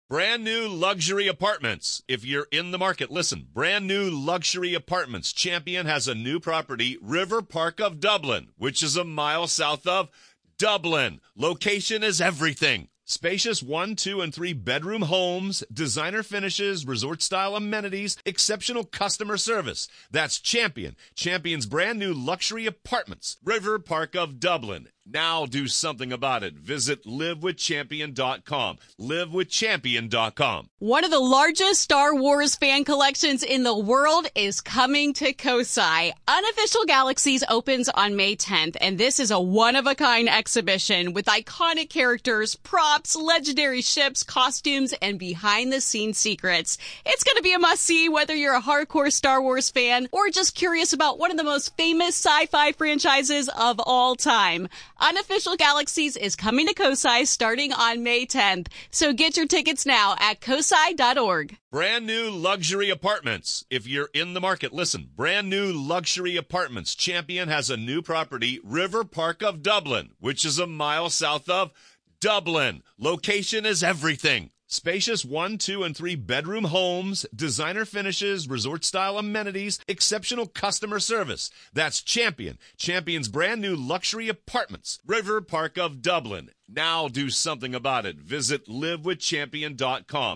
Brand new luxury apartments. If you're in the market, listen. Brand new luxury apartments. Champion has a new property, River Park of Dublin, which is a mile south of Dublin. Location is everything. Spacious 1, 2, and 3 bedroom homes, designer finishes, resort-style amenities, exceptional customer service. That's Champion. Champion's brand new luxury apartments, River Park of Dublin. Now do something about it. Visit livewithchampion.com. Livewithchampion.com. One of the largest Star Wars fan collections in the world is coming to Kosai. Unofficial Galaxies opens on May 10th, and this is a one-of-a-kind exhibition with iconic characters, props, legendary ships, costumes, and behind-the-scenes secrets. It's going to be a must-see whether you're a hardcore Star Wars fan or just curious about one of the most famous sci-fi franchises of all time. Unofficial Galaxies is coming to Kosai starting on May 10th, so get your tickets now at kosai.org. Brand new luxury apartments. If you're in the market, listen. Brand new luxury apartments. Champion has a new property, River Park of Dublin, which is a mile south of Dublin. Location is everything. Spacious 1, 2, and 3 bedroom homes, designer finishes, resort-style amenities, exceptional customer service. That's Champion. Champion's brand new luxury apartments, River Park of Dublin. Now do something about it. Visit livewithchampion.com.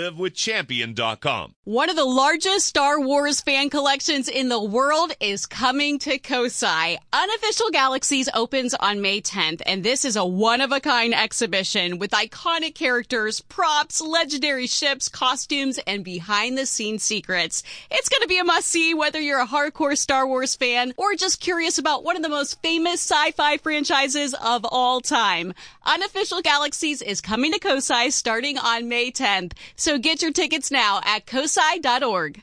Livewithchampion.com. One of the largest Star Wars fan collections in the world is coming to Kosai. Unofficial Galaxies opens on May 10th, and this is a one-of-a-kind exhibition with iconic characters, props, legendary ships, costumes, and behind-the-scenes secrets. It's going to be a must-see whether you're a hardcore Star Wars fan or just curious about one of the most famous sci-fi franchises of all time. Unofficial Galaxies is coming to Kosai starting on May 10th, so get your tickets now at kosai.org.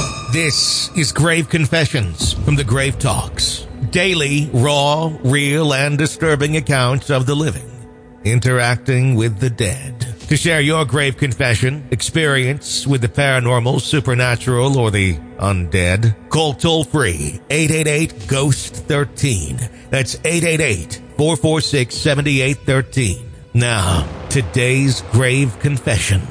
This is Grave Confessions from the Grave Talks. Daily, raw, real, and disturbing accounts of the living interacting with the dead. To share your grave confession, experience with the paranormal, supernatural, or the undead, call toll-free 888-GHOST-13. That's 888-446-7813. Now, today's grave confession.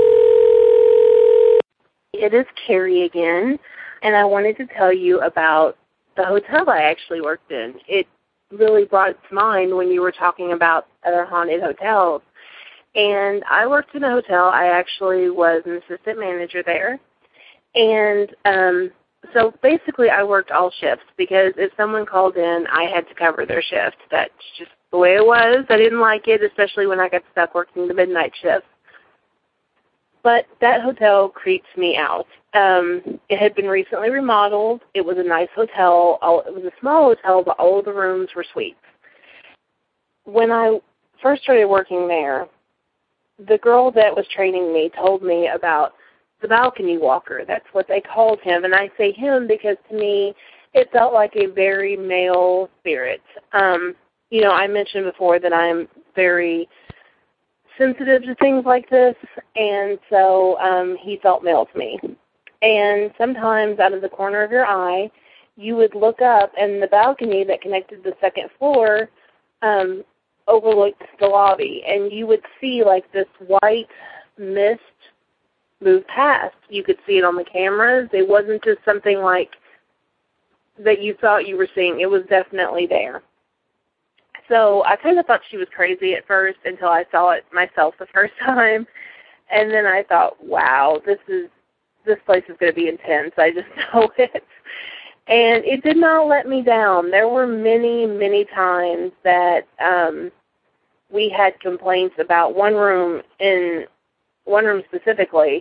It is Carrie again, and I wanted to tell you about the hotel I actually worked in. It really brought it to mind when you were talking about other haunted hotels. And I worked in a hotel. I actually was an assistant manager there. And so basically I worked all shifts because if someone called in, I had to cover their shift. That's just the way it was. I didn't like it, especially when I got stuck working the midnight shift. But that hotel creeped me out. It had been recently remodeled. It was a nice hotel. It was a small hotel, but all of the rooms were suites. When I first started working there, the girl that was training me told me about the balcony walker. That's what they called him. And I say him because to me it felt like a very male spirit. You know, I mentioned before that I'm very sensitive to things like this, and so he felt male to me. And sometimes out of the corner of your eye, you would look up, and the balcony that connected the second floor overlooked the lobby, and you would see like this white mist move past. You could see it on the cameras. It wasn't just something like that you thought you were seeing. It was definitely there. So I kind of thought she was crazy at first until I saw it myself the first time. And then I thought, wow, this place is going to be intense. I just know it. And it did not let me down. There were many, many times that we had complaints about one room specifically,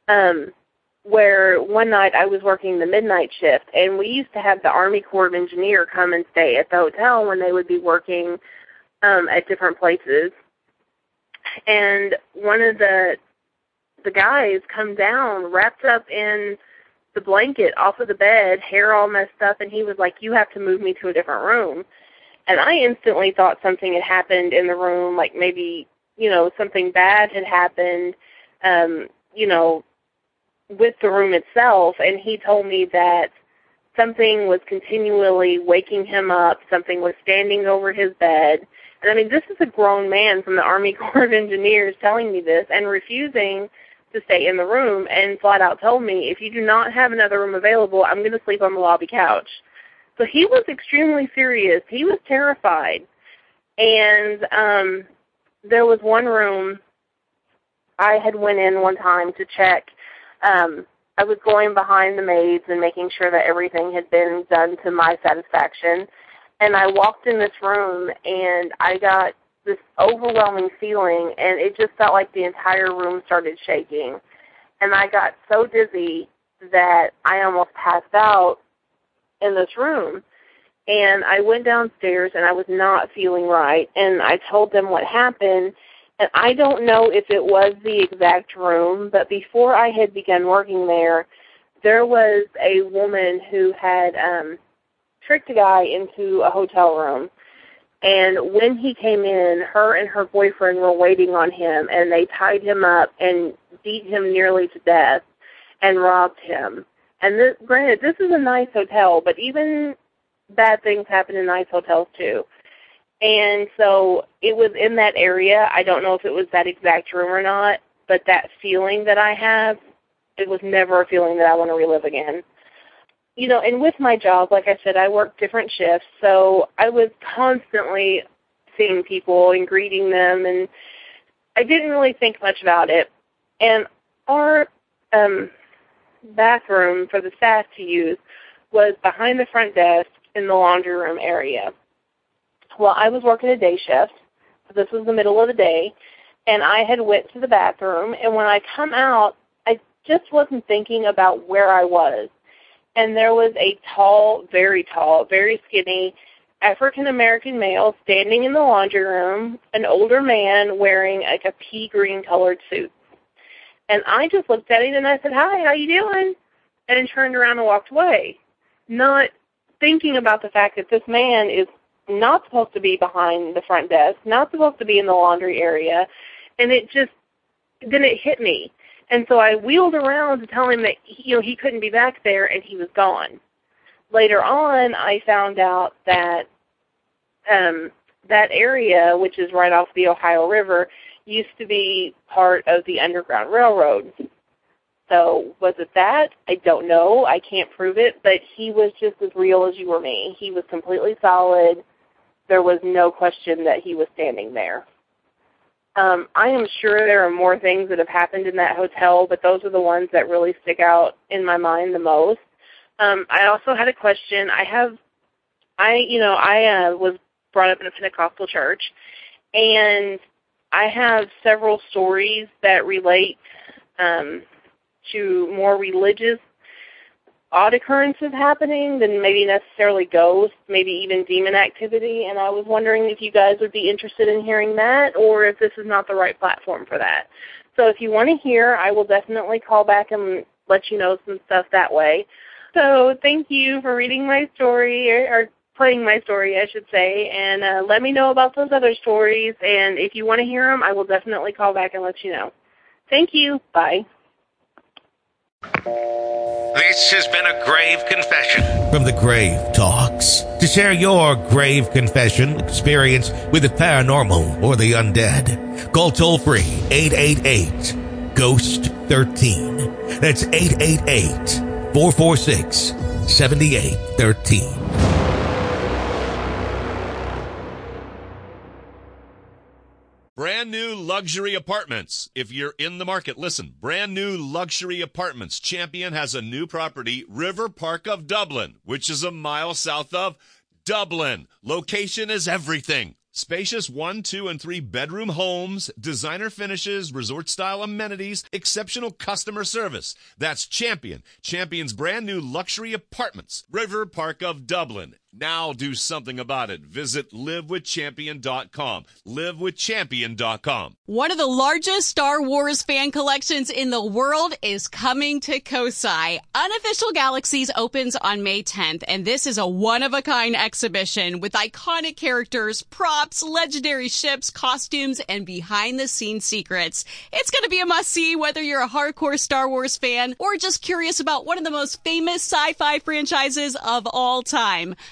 where one night I was working the midnight shift, and we used to have the Army Corps of Engineer come and stay at the hotel when they would be working at different places. And one of the guys come down, wrapped up in the blanket off of the bed, hair all messed up, and he was like, "You have to move me to a different room." And I instantly thought something had happened in the room, like maybe, you know, something bad had happened, you know, with the room itself. And he told me that something was continually waking him up, something was standing over his bed, And I mean, this is a grown man from the Army Corps of Engineers telling me this and refusing to stay in the room, and flat out told me, if you do not have another room available, I'm going to sleep on the lobby couch. So he was extremely serious. He was terrified. And there was one room I had went in one time to check. I was going behind the maids and making sure that everything had been done to my satisfaction. And I walked in this room, and I got this overwhelming feeling, and it just felt like the entire room started shaking. And I got so dizzy that I almost passed out in this room. And I went downstairs, and I was not feeling right. And I told them what happened. And I don't know if it was the exact room, but before I had begun working there, there was a woman who had tricked a guy into a hotel room. And when he came in, her and her boyfriend were waiting on him, and they tied him up and beat him nearly to death and robbed him. And granted, this is a nice hotel, but even bad things happen in nice hotels too. And so it was in that area. I don't know if it was that exact room or not, but that feeling that I have, it was never a feeling that I want to relive again. You know, and with my job, like I said, I work different shifts, so I was constantly seeing people and greeting them, and I didn't really think much about it. And our bathroom for the staff to use was behind the front desk in the laundry room area. Well, I was working a day shift, so this was the middle of the day, and I had went to the bathroom, and when I come out, I just wasn't thinking about where I was. And there was a tall, very skinny African-American male standing in the laundry room, an older man wearing like a pea green colored suit. And I just looked at him and I said, "Hi, how you doing?" And turned around and walked away, not thinking about the fact that this man is not supposed to be behind the front desk, not supposed to be in the laundry area. And it just, then it hit me. And so I wheeled around to tell him that he couldn't be back there, and he was gone. Later on, I found out that that area, which is right off the Ohio River, used to be part of the Underground Railroad. So was it that? I don't know. I can't prove it, but he was just as real as you or me. He was completely solid. There was no question that he was standing there. I am sure there are more things that have happened in that hotel, but those are the ones that really stick out in my mind the most. I also had a question. I was brought up in a Pentecostal church, and I have several stories that relate to more religious odd occurrences happening than maybe necessarily ghosts, maybe even demon activity, and I was wondering if you guys would be interested in hearing that, or if this is not the right platform for that. So if you want to hear, I will definitely call back and let you know some stuff that way. So thank you for reading my story, or playing my story, I should say, and let me know about those other stories, and if you want to hear them, I will definitely call back and let you know. Thank you. Bye. This has been a Grave Confession from the Grave Talks. To share your grave confession experience with the paranormal or the undead, call toll-free 888-GHOST-13. That's 888-446-7813. Brand new luxury apartments. If you're in the market, listen. Brand new luxury apartments. Champion has a new property, River Park of Dublin, which is a mile south of Dublin. Location is everything. Spacious 1, 2, and 3 bedroom homes, designer finishes, resort-style amenities, exceptional customer service. That's Champion. Champion's brand new luxury apartments, River Park of Dublin. Now do something about it. Visit livewithchampion.com. Livewithchampion.com. One of the largest Star Wars fan collections in the world is coming to Kosai. Unofficial Galaxies opens on May 10th, and this is a one-of-a-kind exhibition with iconic characters, props, legendary ships, costumes, and behind-the-scenes secrets. It's going to be a must-see whether you're a hardcore Star Wars fan or just curious about one of the most famous sci-fi franchises of all time.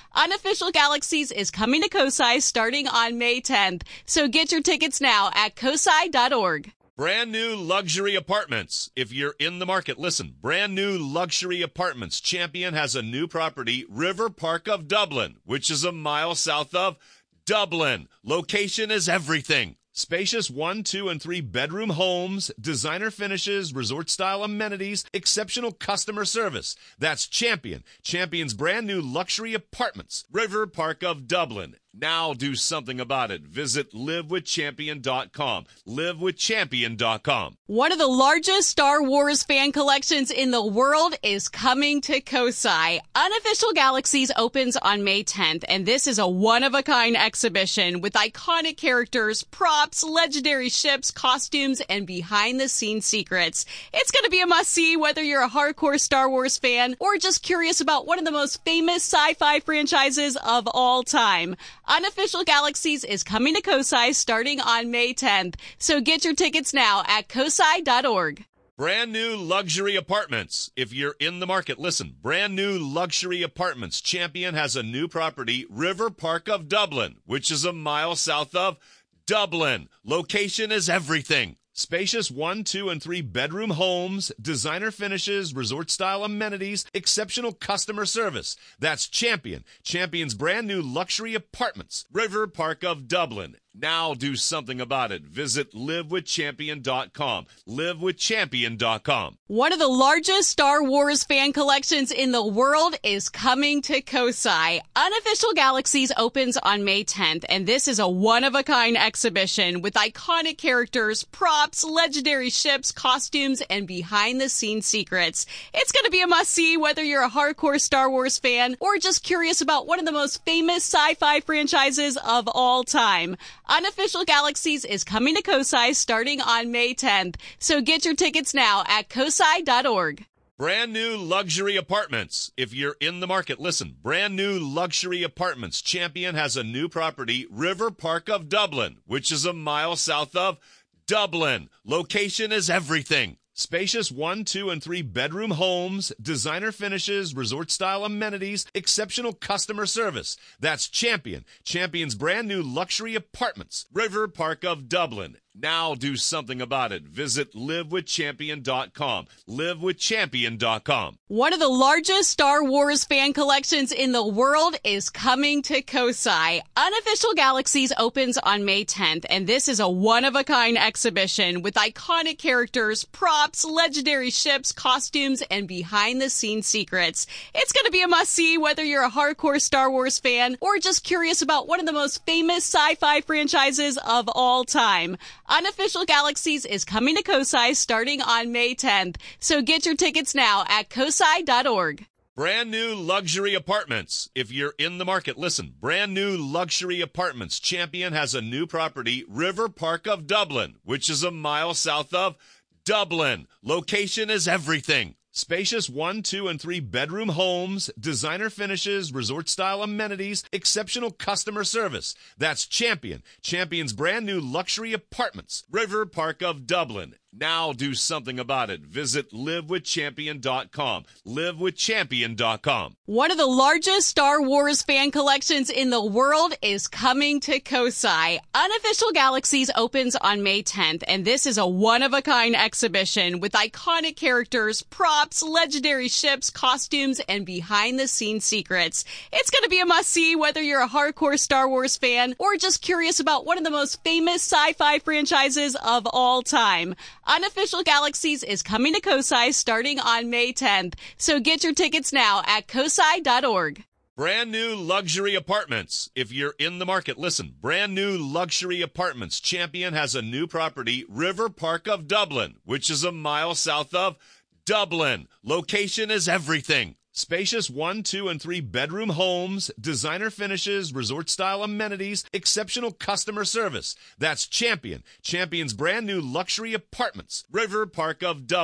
Unofficial Galaxies is coming to COSI starting on May 10th, so get your tickets now at cosi.org. Brand new luxury apartments. If you're in the market, listen. Brand new luxury apartments. Champion has a new property, River Park of Dublin, which is a mile south of Dublin. Location is everything. Spacious 1, 2, and 3 bedroom homes, designer finishes, resort-style amenities, exceptional customer service. That's Champion. Champion's brand new luxury apartments, River Park of Dublin. Now do something about it. Visit livewithchampion.com. Livewithchampion.com. One of the largest Star Wars fan collections in the world is coming to COSI. Unofficial Galaxies opens on May 10th, and this is a one-of-a-kind exhibition with iconic characters, props, legendary ships, costumes, and behind-the-scenes secrets. It's going to be a must-see whether you're a hardcore Star Wars fan or just curious about one of the most famous sci-fi franchises of all time. Unofficial Galaxies is coming to COSI starting on May 10th, so get your tickets now at cosi.org. Brand new luxury apartments. If you're in the market, listen. Brand new luxury apartments. Champion has a new property, River Park of Dublin, which is a mile south of Dublin. Location is everything. Spacious 1, 2, and 3 bedroom homes, designer finishes, resort-style amenities, exceptional customer service. That's Champion. Champion's brand new luxury apartments, River Park of Dublin. Now do something about it. Visit livewithchampion.com. Livewithchampion.com. One of the largest Star Wars fan collections in the world is coming to COSI. Unofficial Galaxies opens on May 10th, and this is a one-of-a-kind exhibition with iconic characters, props, legendary ships, costumes, and behind-the-scenes secrets. It's going to be a must-see whether you're a hardcore Star Wars fan or just curious about one of the most famous sci-fi franchises of all time. Unofficial Galaxies is coming to COSI starting on May 10th, so get your tickets now at cosi.org. Brand new luxury apartments. If you're in the market, listen. Brand new luxury apartments. Champion has a new property, River Park of Dublin, which is a mile south of Dublin. Location is everything. Spacious 1, 2, and 3 bedroom homes, designer finishes, resort-style amenities, exceptional customer service. That's Champion. Champion's brand new luxury apartments, River Park of Dublin. Now do something about it. Visit livewithchampion.com. Livewithchampion.com. One of the largest Star Wars fan collections in the world is coming to COSI. Unofficial Galaxies opens on May 10th, and this is a one-of-a-kind exhibition with iconic characters, props, legendary ships, costumes, and behind-the-scenes secrets. It's going to be a must-see whether you're a hardcore Star Wars fan or just curious about one of the most famous sci-fi franchises of all time. Unofficial Galaxies is coming to COSI starting on May 10th, so get your tickets now at cosi.org. Brand new luxury apartments. If you're in the market, listen. Brand new luxury apartments. Champion has a new property, River Park of Dublin, which is a mile south of Dublin. Location is everything. Spacious 1, 2, and 3 bedroom homes, designer finishes, resort-style amenities, exceptional customer service. That's Champion. Champion's brand new luxury apartments, River Park of Dublin. Now do something about it. Visit livewithchampion.com. Livewithchampion.com. One of the largest Star Wars fan collections in the world is coming to COSI. Unofficial Galaxies opens on May 10th, and this is a one-of-a-kind exhibition with iconic characters, props, legendary ships, costumes, and behind-the-scenes secrets. It's going to be a must-see whether you're a hardcore Star Wars fan or just curious about one of the most famous sci-fi franchises of all time. Unofficial Galaxies is coming to COSI starting on May 10th, so get your tickets now at cosi.org. Brand new luxury apartments. If you're in the market, listen. Brand new luxury apartments. Champion has a new property, River Park of Dublin, which is a mile south of Dublin. Location is everything. Spacious 1, 2, and 3 bedroom homes, designer finishes, resort-style amenities, exceptional customer service. That's Champion. Champion's brand new luxury apartments, River Park of Dublin.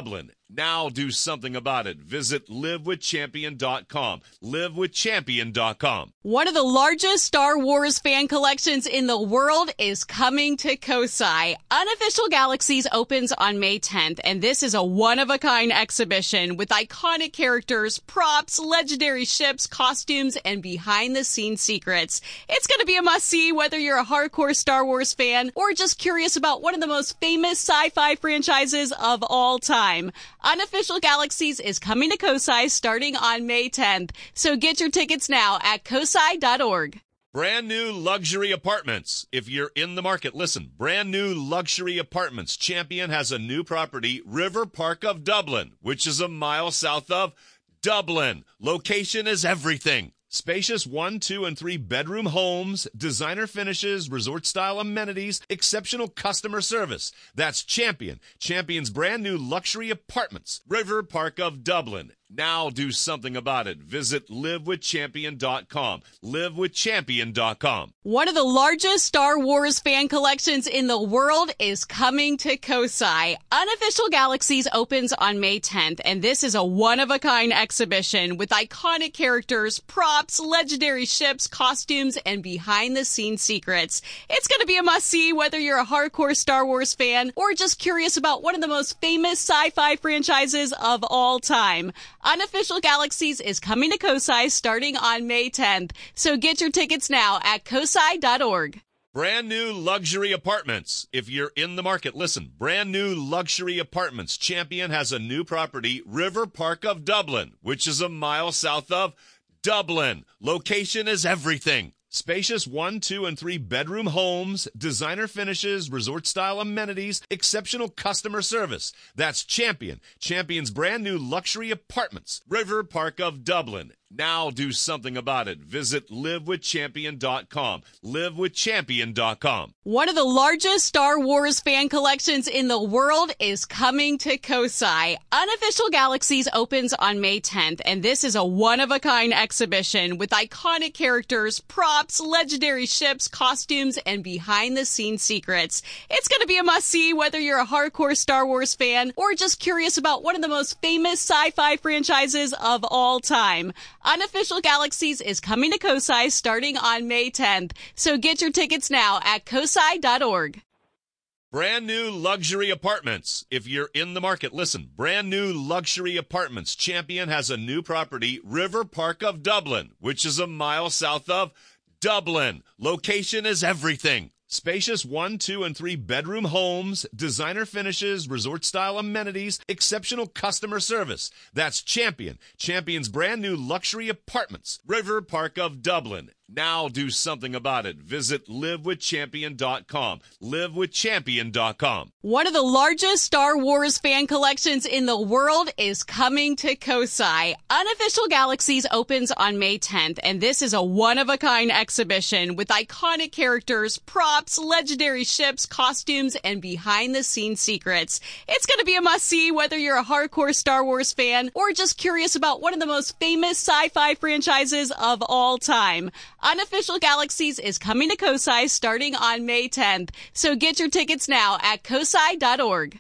Now do something about it. Visit livewithchampion.com. Livewithchampion.com. One of the largest Star Wars fan collections in the world is coming to Kosai. Unofficial Galaxies opens on May 10th, and this is a one-of-a-kind exhibition with iconic characters, props, legendary ships, costumes, and behind-the-scenes secrets. It's going to be a must-see whether you're a hardcore Star Wars fan or just curious about one of the most famous sci-fi franchises of all time. Unofficial Galaxies is coming to Kosai starting on May 10th, so get your tickets now at kosai.org. Brand new luxury apartments. If you're in the market, listen. Brand new luxury apartments. Champion has a new property, River Park of Dublin, which is a mile south of Dublin. Location is everything. Spacious 1, 2, and 3 bedroom homes, designer finishes, resort-style amenities, exceptional customer service. That's Champion. Champion's brand new luxury apartments. River Park of Dublin. Now do something about it. Visit livewithchampion.com. Livewithchampion.com. One of the largest Star Wars fan collections in the world is coming to Kosai. Unofficial Galaxies opens on May 10th, and this is a one-of-a-kind exhibition with iconic characters, props, legendary ships, costumes, and behind-the-scenes secrets. It's going to be a must-see whether you're a hardcore Star Wars fan or just curious about one of the most famous sci-fi franchises of all time. Unofficial Galaxies is coming to Kosai starting on May 10th, so get your tickets now at kosai.org. Brand new luxury apartments. If you're in the market, listen. Brand new luxury apartments. Champion has a new property, River Park of Dublin, which is a mile south of Dublin. Location is everything. Spacious 1, 2, and 3 bedroom homes, designer finishes, resort-style amenities, exceptional customer service. That's Champion. Champion's brand new luxury apartments. River Park of Dublin. Now do something about it. Visit livewithchampion.com. Livewithchampion.com. One of the largest Star Wars fan collections in the world is coming to Kosai. Unofficial Galaxies opens on May 10th, and this is a one-of-a-kind exhibition with iconic characters, props, legendary ships, costumes, and behind-the-scenes secrets. It's going to be a must-see whether you're a hardcore Star Wars fan or just curious about one of the most famous sci-fi franchises of all time. Unofficial Galaxies is coming to Kosai starting on May 10th, so get your tickets now at kosai.org. Brand new luxury apartments. If you're in the market, listen. Brand new luxury apartments. Champion has a new property, River Park of Dublin, which is a mile south of Dublin. Location is everything. Spacious 1, 2, and 3 bedroom homes, designer finishes, resort-style amenities, exceptional customer service. That's Champion. Champion's brand new luxury apartments. River Park of Dublin. Now do something about it. Visit livewithchampion.com. Livewithchampion.com. One of the largest Star Wars fan collections in the world is coming to Kosai. Unofficial Galaxies opens on May 10th, and this is a one-of-a-kind exhibition with iconic characters, props, legendary ships, costumes, and behind-the-scenes secrets. It's going to be a must-see whether you're a hardcore Star Wars fan or just curious about one of the most famous sci-fi franchises of all time. Unofficial Galaxies is coming to Kosai starting on May 10th, so get your tickets now at kosai.org.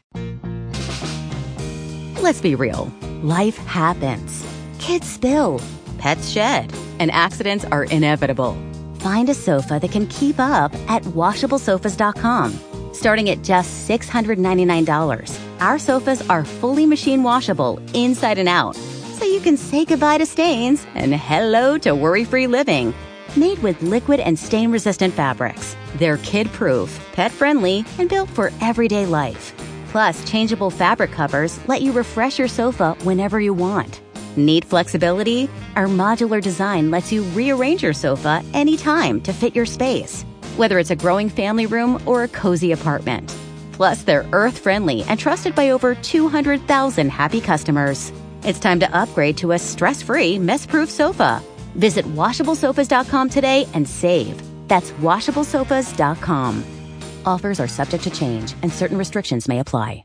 Let's be real. Life happens. Kids spill. Pets shed. And accidents are inevitable. Find a sofa that can keep up at washablesofas.com. Starting at just $699, our sofas are fully machine washable inside and out, so you can say goodbye to stains and hello to worry-free living. Made with liquid and stain-resistant fabrics, they're kid-proof, pet-friendly, and built for everyday life. Plus, changeable fabric covers let you refresh your sofa whenever you want. Need flexibility? Our modular design lets you rearrange your sofa anytime to fit your space, whether it's a growing family room or a cozy apartment. Plus, they're earth-friendly and trusted by over 200,000 happy customers. It's time to upgrade to a stress-free, mess-proof sofa. Visit washablesofas.com today and save. That's washablesofas.com. Offers are subject to change and certain restrictions may apply.